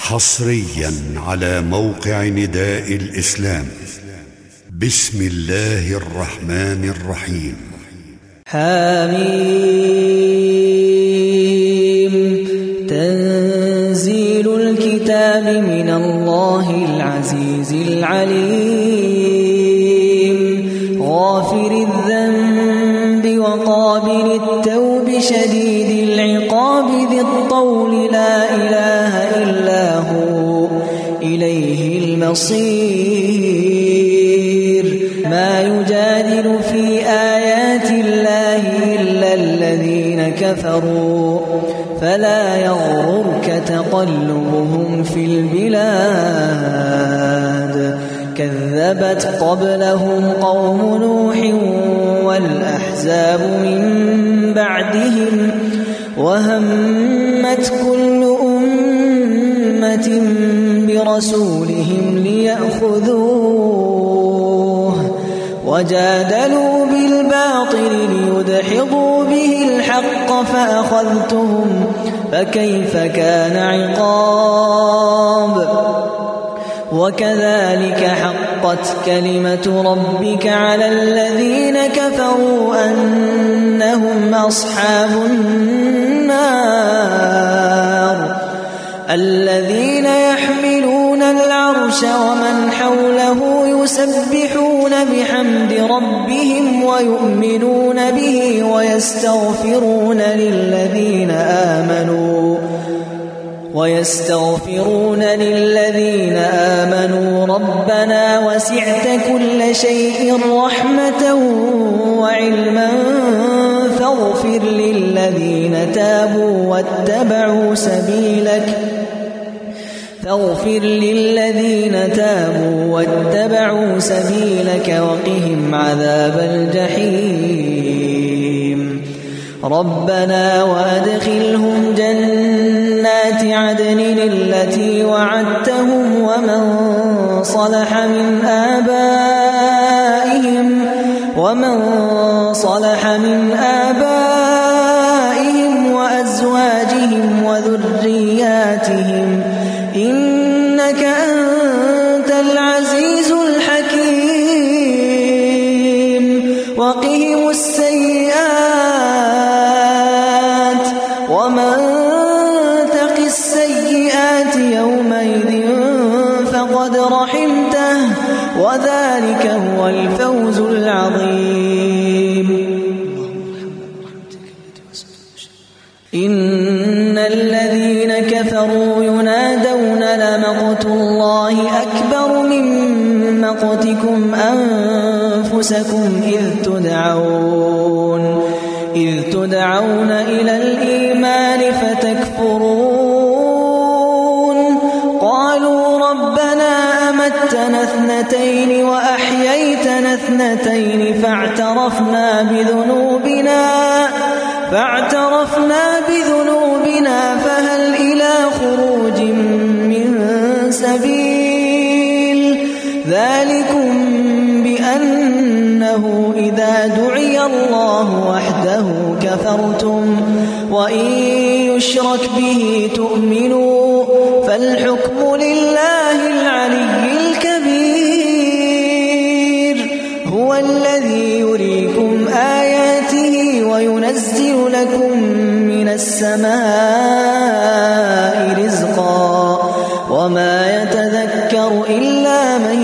حصريا على موقع نداء الإسلام. بسم الله الرحمن الرحيم. حميم. تنزيل الكتاب من الله العزيز العليم. غافر الذنب وقابل التوب شديد العقاب ذي الطول لا إله إلا هو إليه المصير. ما يجادل في آيات الله إلا الذين كفروا فلا يغررك تقلبهم في البلاد. كذبت قبلهم قوم نوح والأحزاب من بعدهم وهمت كل أمة برسولهم ليأخذوه وجادلوا بالباطل ليدحضوا به الحق فأخذتهم فكيف كان عقاب. وكذلك حقت كلمة ربك على الذين كفروا أنهم أصحاب النار. الذين يحملون العرش ومن حوله يسبحون بحمد ربهم ويؤمنون به ويستغفرون للذين آمنوا ربنا وسعت كل شيء رحمة وعلما فاغفر للذين تابوا واتبعوا سبيلك وقهم عذاب الجحيم. ربنا وأدخلهم جنات عدن التي وعدتهم ومن صلح من آبائهم وأزواجهم وذرياتهم إنك أنت العزيز الحكيم. وقهم السيئات ومن تق السيئات يومئذ فقد رحمته وذلك هو الفوز العظيم. إن الذين كفروا ينادون لمقت الله أكبر من مقتكم أنفسكم إذ تدعون إلى الإيمان فتكفرون. قالوا ربنا أمتنا اثنتين وأحييتنا اثنتين فاعترفنا بذنوبنا فهل إلى خروج من سبيل. ذلكم بأنه إذا دعي الله وحده كفرتم وإن يشرك به تؤمنوا فالحكم لله العلي الكبير. هو الذي يريكم آياته وينزل لكم من السماء رزقا وما يتذكر إلا من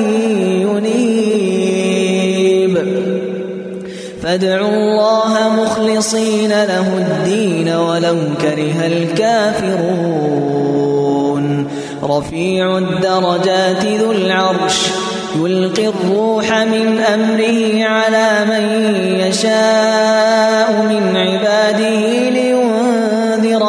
ينيب. فادعوا الله مخلصين له الدين ولو كره الكافرون. رفيع الدرجات ذو العرش يلقي الروح من أمره على من يشاء من عباده لينذر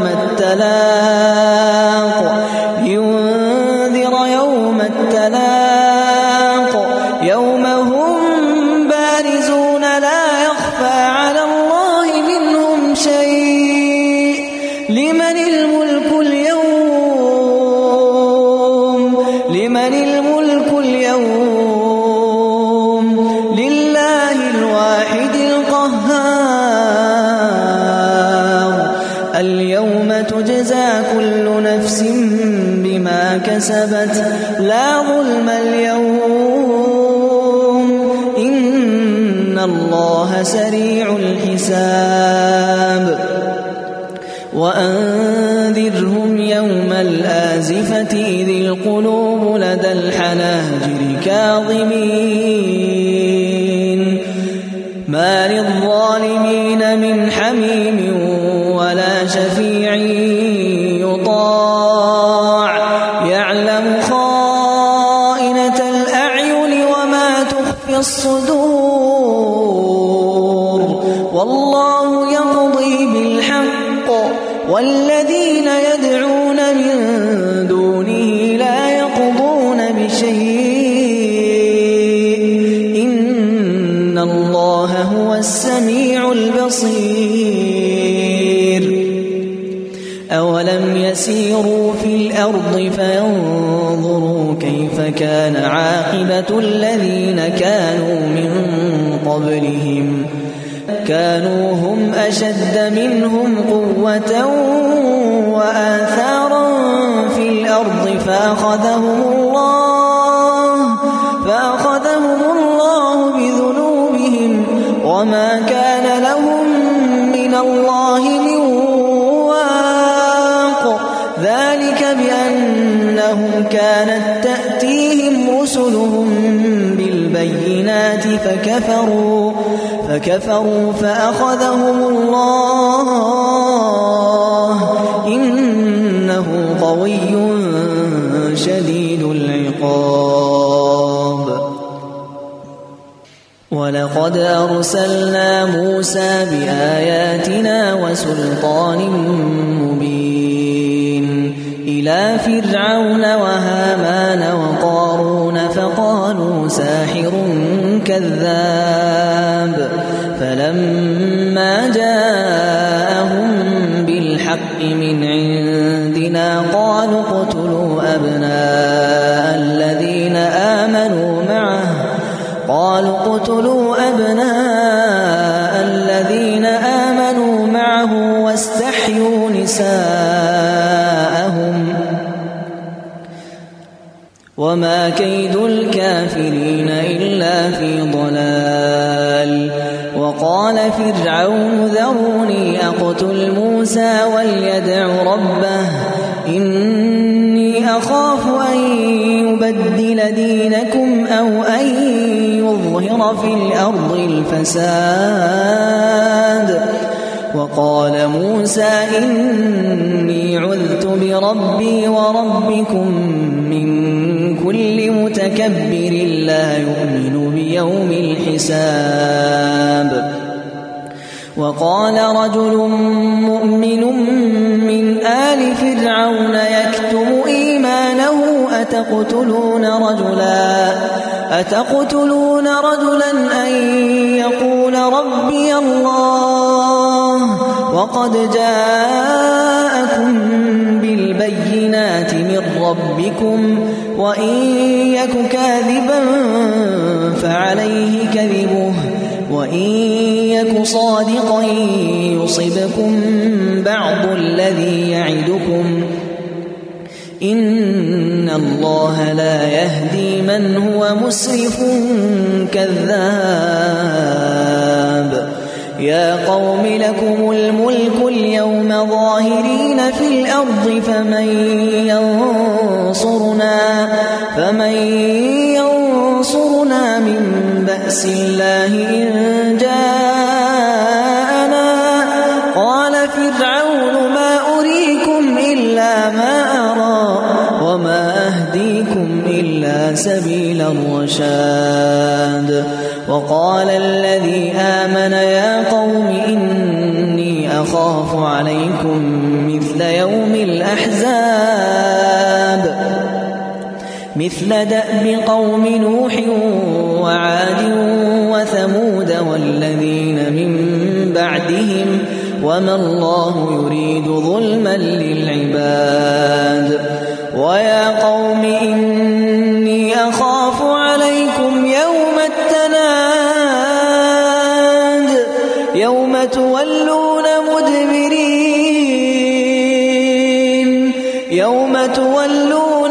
يوم التلاق يوم هم بارزون لا يخفى على الله منهم شيء. لمن الملك اليوم لله الواحد القهار. اليوم تجزى بما كسبت لا ظلم اليوم إن الله سريع الحساب وأنذرهم يوم الآزفة إذ القلوب لدى الحناجر كاظمين ما للظالمين من حميم ولا شفيع يطاع يعلم خائنة الأعين وما تخفي الصدور والله يقضي بالحق والذين يدعون من دونه لا يقضون بشيء إن الله هو السميع البصير أولم يسيروا في الأرض فينظروا كيف كان عاقبة الذين كانوا من قبلهم كانوا هم أشد منهم قوة وآثارا في الأرض فأخذهم الله بذنوبهم وما كان لهم من الله من واق ذلك بأنهم كانت تأتيهم رسلهم بالبينات فكفروا فأخذهم الله إنه قوي شديد العقاب ولقد أرسلنا موسى بآياتنا وسلطان مبين إلى فرعون وهامان وقارون فقالوا ساحر كذاب فلما جاءهم بالحق من عندنا قالوا اقتلوا أبناء الذين آمنوا معه واستحيوا نساءهم وما كيد الكافرين إلا في ضلال وقال فرعون ذروني أقتل موسى وليدع ربه إني أخاف أن يبدل دينكم أو أن يظهر في الأرض الفساد وقال موسى إني عذت بربي وربكم من كل متكبر لا يؤمن بيوم الحساب وقال رجل مؤمن من آل فرعون يكتم إيمانه أتقتلون رجلا أن يقول ربي الله وقد جاءكم بالبينات من ربكم وإن يك كاذبا فعليه كذبه وإن يك صادقا يصبكم بعض الذي يعدكم إن الله لا يهدي من هو مسرف كذاب يا قوم لكم الملك اليوم ظاهرين في الأرض فمن ينصرنا من بأس الله إن جاءنا قال فرعون ما أريكم إلا ما أرى وما أهديكم إلا سبيل الرشاد وقال الذي آمن يا قوم إني أخاف عليكم مثل يوم الأحزاب مثل دأب قوم نوح وعاد وثمود والذين من بعدهم وما الله يريد ظلما للعباد ويا قوم إني أخاف عليكم يوم تولون مدبرين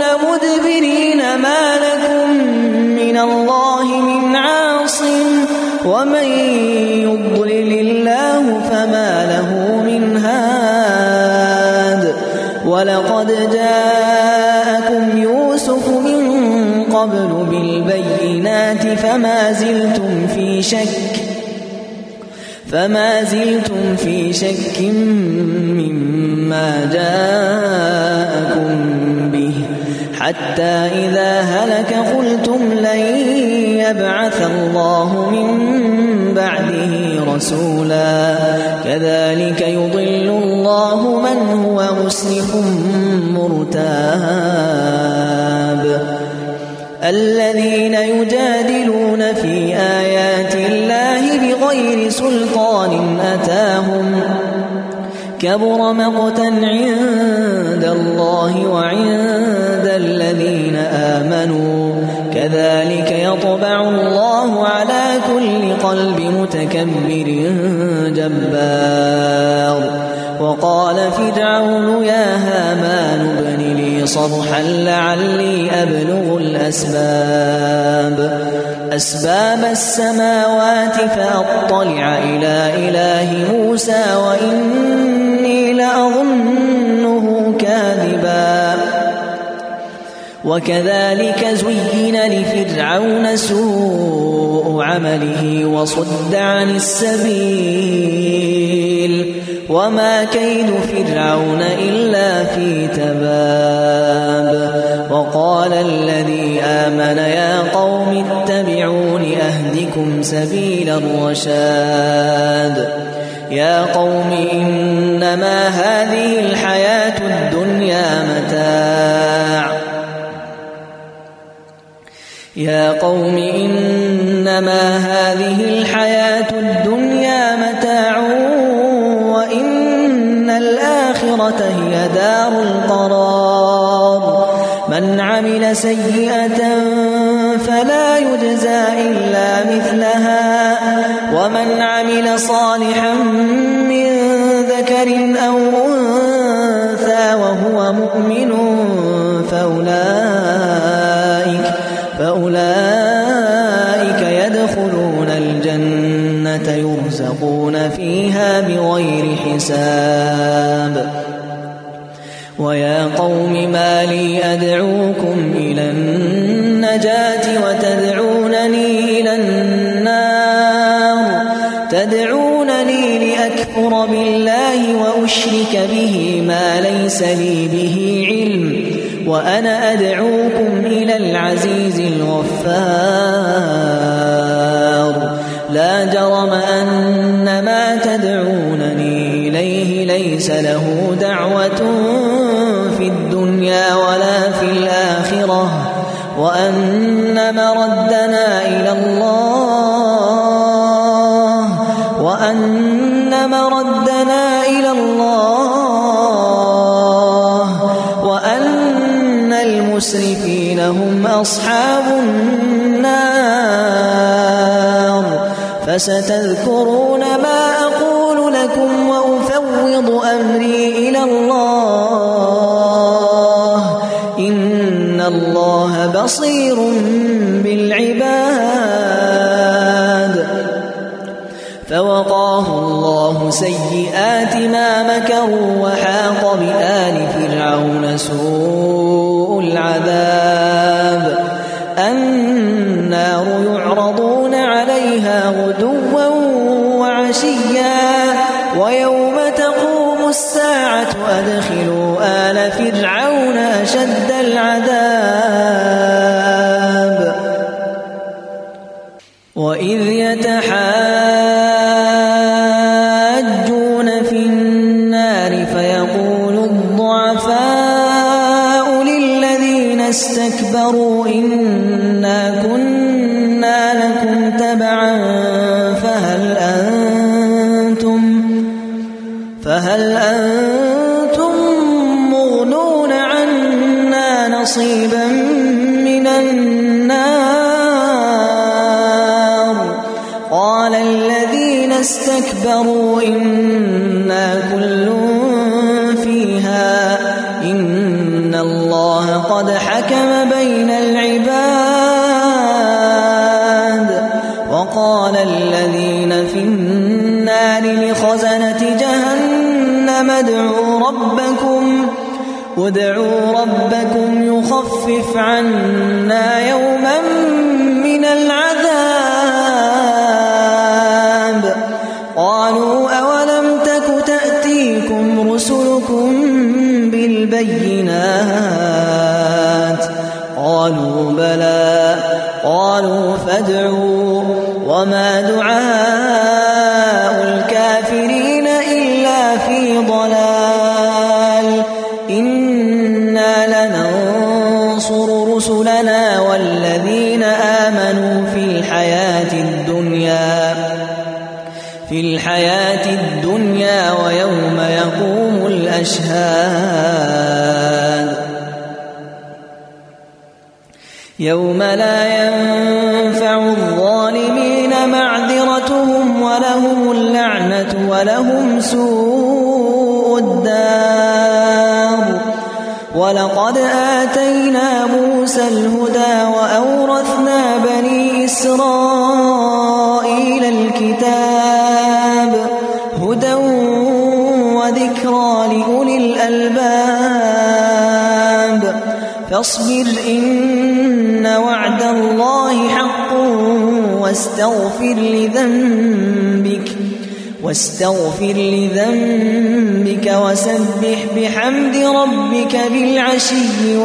من الله من عاصم ومن يضلل الله فما له من هاد ولقد جاءكم يوسف من قبل بالبينات فما زلتم في شك مما جاءكم به حتى إذا هلك قلتم لن يبعث الله من بعده رسولا كذلك يضل الله من هو مسرف مرتاب الذين يجادلون في آيات الله بغير سلطان أتاهم كبر مقتا عند الله وعند الذين آمنوا كذلك يطبع الله على كل قلب متكبر جبار وقال فرعون يا هامان ابن لي صرحا لعلي أبلغ أسباب السماوات فأطلع إلى إله موسى وإني لأظنه كاذبا وكذلك زين لفرعون سوء عمله وصد عن السبيل وما كيد فرعون إلا في تباب وقال الذي آمن يا قوم اتبعون أهدكم سبيل الرشاد يا قوم إنما هذه الحياة الدنيا متاع وإن الآخرة هي دار القرار من عمل سيئة فلا يجزى إلا مثلها ومن عمل صالحا من ذكر أو أنثى وهو مؤمن فأولئك يدخلون الجنة يرزقون فيها بغير حساب ويا قوم ما لي أدعوكم إلى النجاة وتدعونني إلى النار تدعونني لأكفر بالله وأشرك به ما ليس لي به علم وأنا أدعوكم إلى العزيز الغفار لا جرم أن ما تدعونني إليه ليس له دعوة في الدنيا ولا في الآخرة وأن مردنا إلى الله وأن المسرفين هم أصحاب النار فستذكرون ما أقول لكم وأفوض أمري إلى الله إن الله بصير بالعباد فوقاه الله سيئات ما مكروا وحاق بآل فرعون سوء العذاب النار يعرضون عليها غدوا وعشيا ويوم تقوم الساعة أدخلوا آل فرعون أشد العذاب وإذ يتحاجون في النار فيقول الضعفاء للذين استكبروا إنا كنا لكم تبعا فهل أنتم مغنون عنا نصيبا من النار قال الذين استكبروا إنا كل فيها إن الله قد حكم بين العباد وقال الذين في النار لخزنة جهنم ادعوا ربكم يخفف عنا يوما من العذاب. قالوا أولم تك تأتيكم رسلكم بالبينات؟ قالوا بلى. قالوا فادعوا. وما دعاء الكافرين إلا في ضلال. إنا لننصر رسلنا والذين آمنوا في الحياة الدنيا ويوم يقوم الأشهاد. يوم لا ينفع الظالمين معذرتهم ولهم اللعنة ولهم سوء الدار. ولقد آتينا موسى الهدى وأورثنا بني إسرائيل الكتاب هدى وذكرى لأولي الألباب. فاصبر إن وعد الله حق واستغفر لذنبك وسبح بحمد ربك بالعشي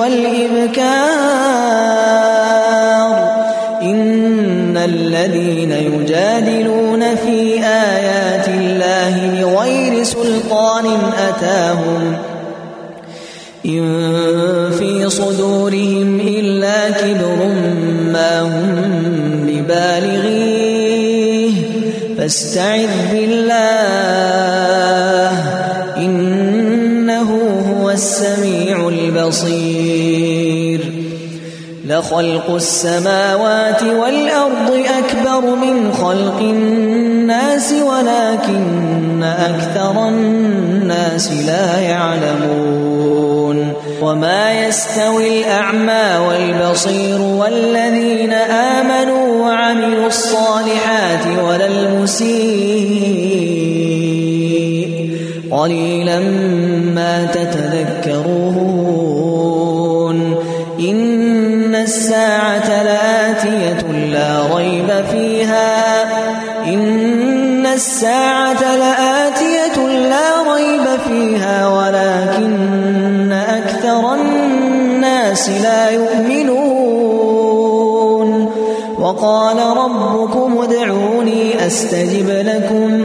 والإبكار. إن الذين يجادلون في آيات الله بغير سلطان أتاهم إن في صدورهم إلا كبر ما هم ببالغيه فاستعذ بالله إنه هو السميع البصير. لخلق السماوات والأرض أكبر من خلق الناس ولكن أكثر الناس لا يعلمون. وما يستوي الأعمى والبصير والذين آمنوا وعملوا الصالحات ولا المسيء قليلا ما تتذكرون. إن الساعة لآتية لا ريب فيها ولكن أكثر الناس لا يؤمنون. وقال ربكم ادعوني أستجب لكم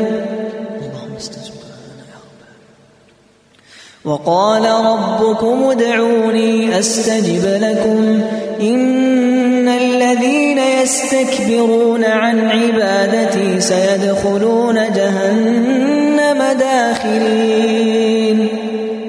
إن الذين يستكبرون عن عبادتي سيدخلون جهنم داخرين.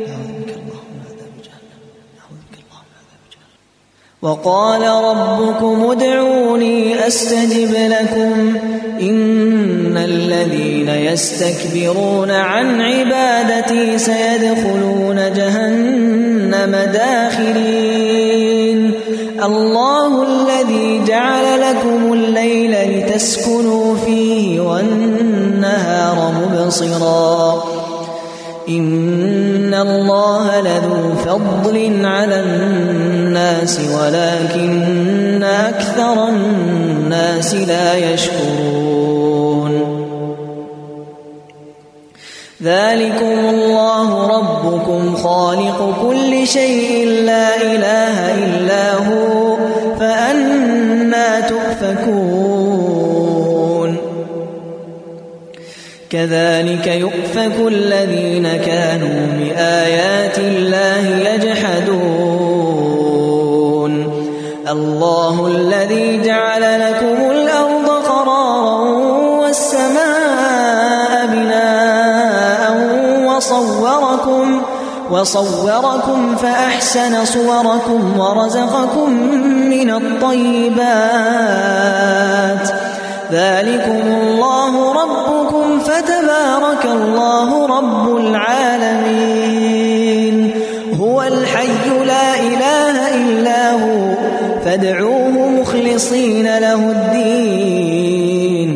وقال ربكم ادعوني أستجب لكم إن الذين يستكبرون عن عبادتي سيدخلون جهنم داخرين. الله الذي جعل لكم الليل لتسكنوا فيه والنهار مبصرا إن الله لذو فضل على الناس ولكن أكثر الناس لا يشكرون. ذلكم الله ربكم خالق كل شيء لا إله إلا هو فأنى تؤفكون. كذلك يؤفك الذين كانوا بآيات الله يجحدون. الله الذي جعل لكم الأرض قرارا والسماء بناء وصوركم فأحسن صوركم ورزقكم من الطيبات. ذلكم الله ربكم فتبارك الله رب العالمين. هو الحي لا إله إلا هو فادعوه مخلصين له الدين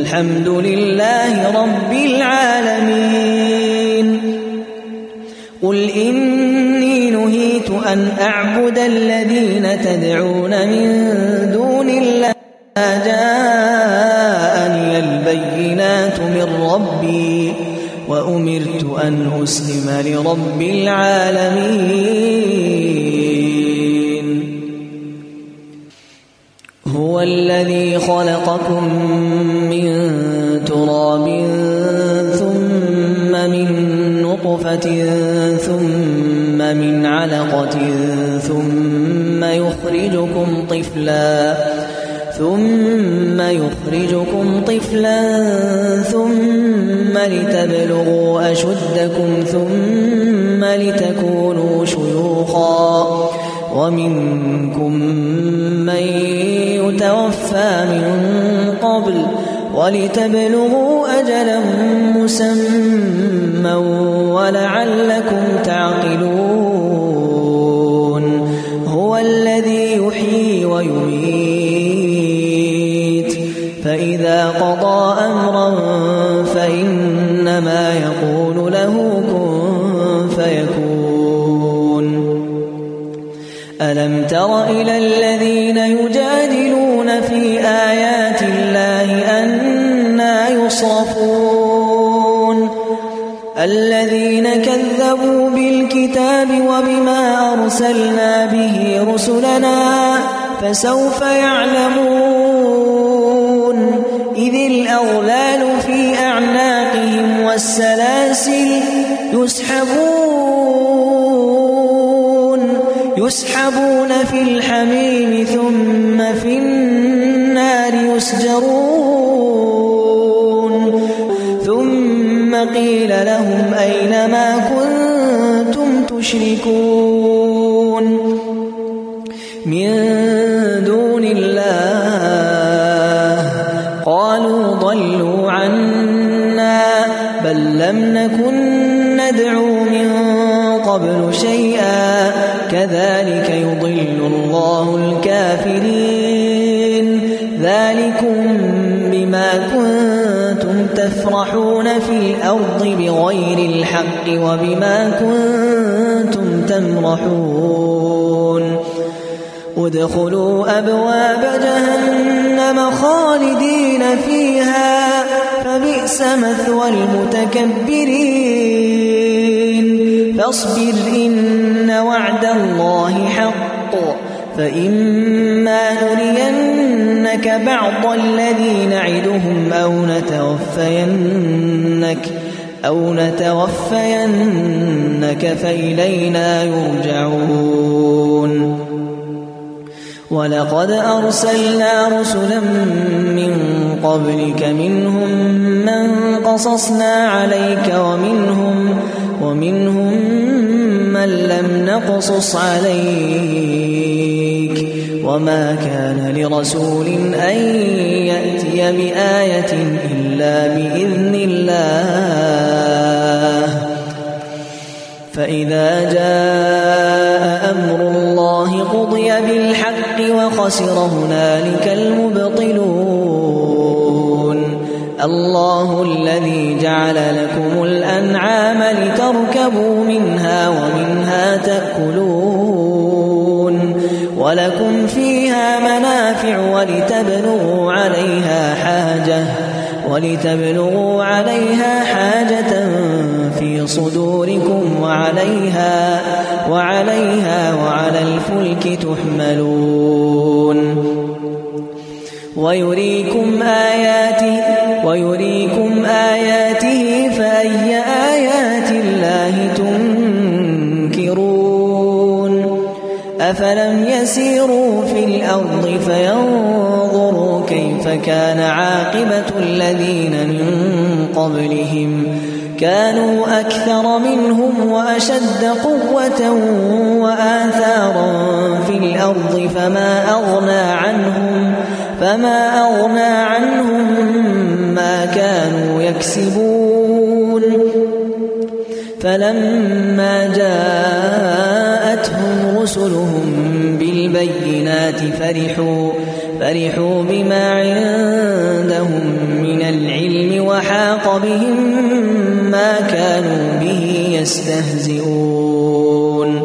الحمد لله رب العالمين قل إني نهيت أن أعبد الذين تدعون من دون الله جاءني البينات من ربي وأمرت أن أسلم لرب العالمين هو الذي خلقكم من تراب ثم من نطفة ثم من علقة ثم يخرجكم طفلا ثم لتبلغوا أشدكم ثم لتكونوا شيوخا ومنكم من يتوفى من قبل ولتبلغوا أجلا مسمى ولعلكم تعقلون هو الذي يحيي ويميت فإذا قضى أمرا فإنما يقول له كن فيكون ألم تر إلى الذين يجادلون في آيات الله أنى يصرفون الذين كذبوا بالكتاب وبما أرسلنا به رسلنا فسوف يعلمون إذ الأغلال في أعناقهم والسلاسل يسحبون في الحميم ثم في النار يسجرون ثم قيل لهم أين ما كنتم تشركون من دون الله قالوا ضلوا عنا بل لم نكن ندعو من قبل شيئا كذلك يضل الله الكافرين ذلكم بما كنتم تفرحون في الأرض بغير الحق وبما كنتم تمرحون ادخلوا أبواب جهنم خالدين فيها فبئس مثوى المتكبرين فاصبر إن وعد الله حق فإما نرينك بعض الذي نعدهم أو نتوفينك فإلينا يرجعون ولقد أرسلنا رسلا من قبلك منهم من قصصنا عليك ومنهم من لم نقصص عليك وما كان لرسول أن يأتي بآية إلا بإذن الله فإذا جاء أمر الله قضي بالحق وخسر هنالك المبطلون الله الذي جعل لكم الأنعام لتركبوا منها ومنها تأكلون ولكم فيها منافع ولتبلغوا عليها حاجة في صدوركم وعليها وعلى الفلك تحملون ويريكم آياته فأي آيات الله تنكرون أفلم يسيروا في الأرض فينظروا كيف كان عاقبة الذين من قبلهم كانوا أكثر منهم وأشد قوة وآثارا في الأرض فما أغنى عنهم ما كانوا يكسبون فلما جاءتهم رسلهم بالبينات فرحوا بما عندهم من وحاق بهم ما كانوا به يستهزئون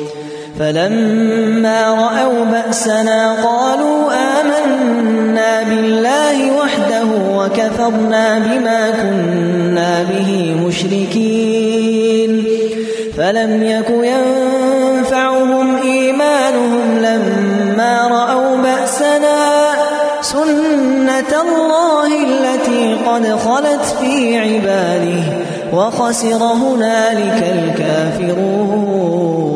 فلما رأوا بأسنا قالوا آمنا بالله وحده وكفرنا بما كنا به مشركين فلم يك ينفعهم إيمانهم لما رأوا بأسنا سنة الله التي قد خلت في عباده وخسر هنالك الكافرون.